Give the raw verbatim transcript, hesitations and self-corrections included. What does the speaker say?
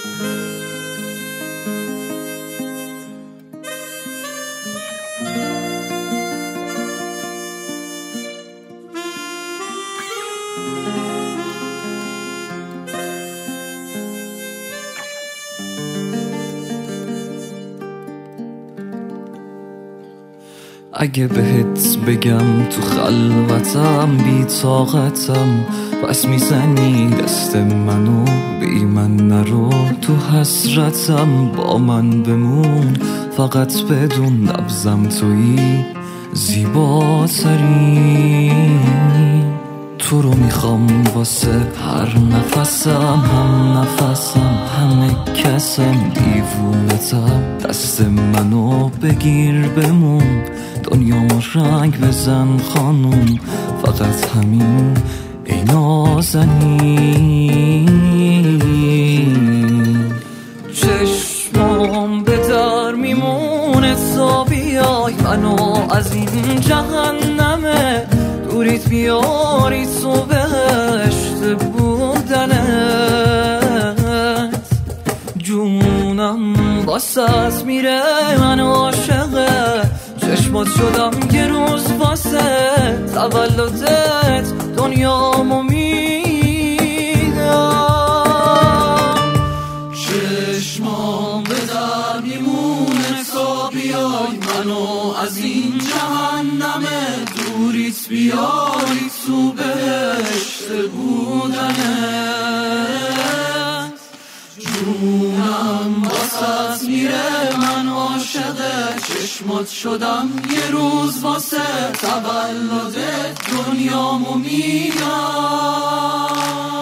اگه بهت بگم تو خلوتم بی طاقتم، پس میزنی دست منو بی من نرو، تو حسرتم با من بمون، فقط بدون نبضم تویی زیباتری. تو رو میخوام واسه هر نفسم، هم نفسم همه کسم، دیوونتم دست منو بگیر بمون، دنیامو رنگ بزن خانوم، فقط همین ای نازنین. چشمام به در میمونه تا بیای منو از این جهنمه، دوریت بیاری تو بهشت بودنت، جونم واسه میره من عاشقه، چشمات شدم یه روز واسه تولدت دنیامو میدم. چشمام به در میمونه تا بیای منو از این جهنمه، دوریت بیاری تو بهشت بودنت، جونم واسط میره من عاشقه، چشمات شدم یه روز واسه تولدت دنیامو میدم.